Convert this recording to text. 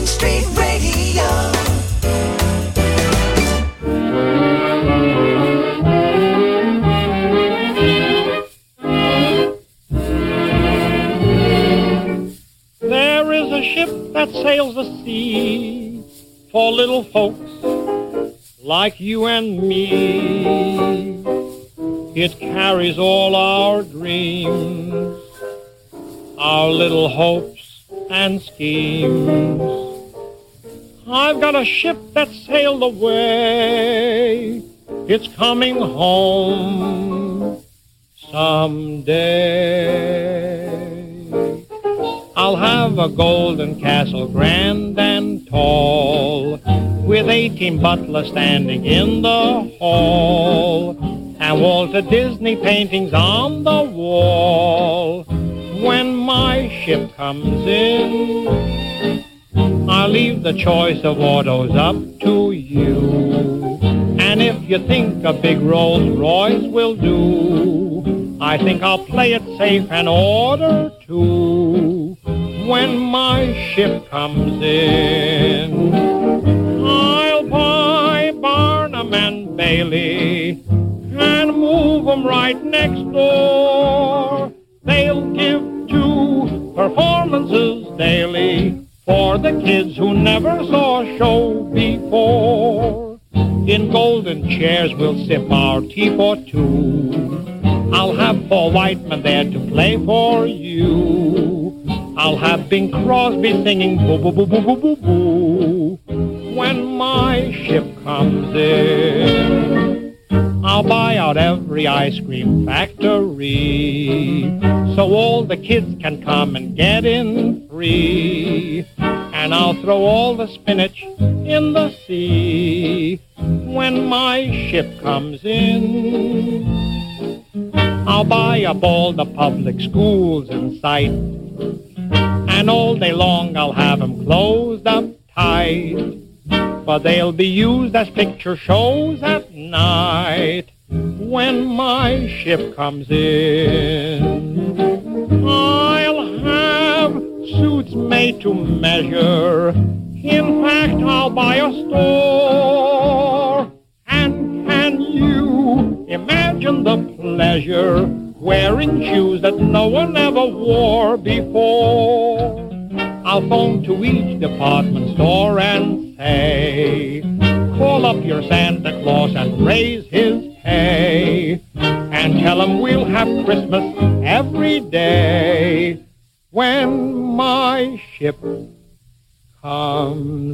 Main Street Radio. There is a ship that sails the sea for little folks like you and me. It carries all our dreams, our little hopes and schemes. I've got a ship that sailed away. It's coming home someday. I'll have a golden castle, grand and tall, with 18 butlers standing in the hall, and Walter Disney paintings on the wall. When my ship comes in, I'll leave the choice of autos up to you. And if you think a big Rolls Royce will do, I think I'll play it safe and order two. When my ship comes in, I'll buy Barnum and Bailey and move 'em right next door. They'll give 2 performances daily for the kids who never saw a show before. In golden chairs we'll sip our tea for 2. I'll have Paul Whiteman there to play for you. I'll have Bing Crosby singing boo boo boo boo boo boo boo. When my ship comes in, I'll buy out every ice cream factory so all the kids can come and get in free. And I'll throw all the spinach in the sea. When my ship comes in, I'll buy up all the public schools in sight, and all day long I'll have 'em closed up tight, but they'll be used as picture shows at night. When my ship comes in, I'll have suits made to measure. In fact, I'll buy a store. And can you imagine the pleasure wearing shoes that no one ever wore before? I'll phone to each department store and say, call up your Santa Claus and raise his pay, and tell him we'll have Christmas every day when my ship comes